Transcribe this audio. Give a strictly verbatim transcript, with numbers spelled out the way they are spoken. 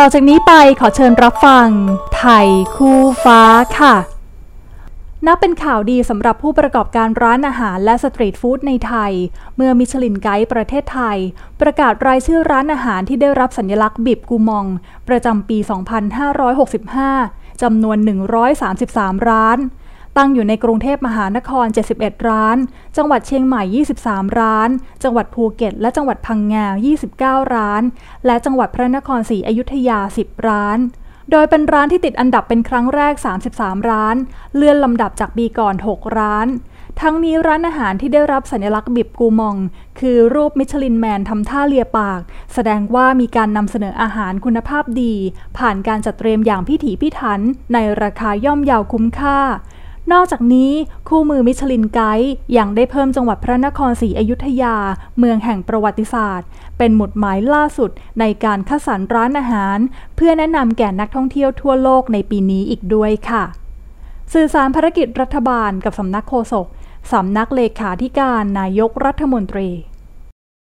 ต่อจากนี้ไปขอเชิญรับฟังไทยคู่ฟ้าค่ะนับเป็นข่าวดีสำหรับผู้ประกอบการร้านอาหารและสตรีทฟู้ดในไทยเมื่อมิชลินไกด์ประเทศไทยประกาศรายชื่อร้านอาหารที่ได้รับสัญลักษณ์บิบกูมองประจำปี สองพันห้าร้อยหกสิบห้า จำนวน หนึ่งร้อยสามสิบสาม ร้านตั้งอยู่ในกรุงเทพมหานคร เจ็ดสิบเอ็ด ร้านจังหวัดเชียงใหม่ ยี่สิบสาม ร้านจังหวัดภูเก็ตและจังหวัดพังงา ยี่สิบเก้า ร้านและจังหวัดพระนครศรีอยุธยา สิบ ร้านโดยเป็นร้านที่ติดอันดับเป็นครั้งแรก สามสิบสาม ร้านเลื่อนลำดับจากปีก่อน หก ร้านทั้งนี้ร้านอาหารที่ได้รับสัญลักษณ์บิบกูมองคือรูปมิชลินแมนทำท่าเลียปากแสดงว่ามีการนำเสนออาหารคุณภาพดีผ่านการจัดเตรียมอย่างพิถีพิถันในราคาย่อมเยาคุ้มค่านอกจากนี้คู่มือมิชลินไกด์ยังได้เพิ่มจังหวัดพระนครศรีอยุธยาเมืองแห่งประวัติศาสตร์เป็นหมุดหมายล่าสุดในการคัดสรรร้านอาหารเพื่อแนะนำแก่นักท่องเที่ยวทั่วโลกในปีนี้อีกด้วยค่ะสื่อสารภารกิจรัฐบาลกับสำนักโฆษกสำนักเลขาธิการนายกรัฐมนตรี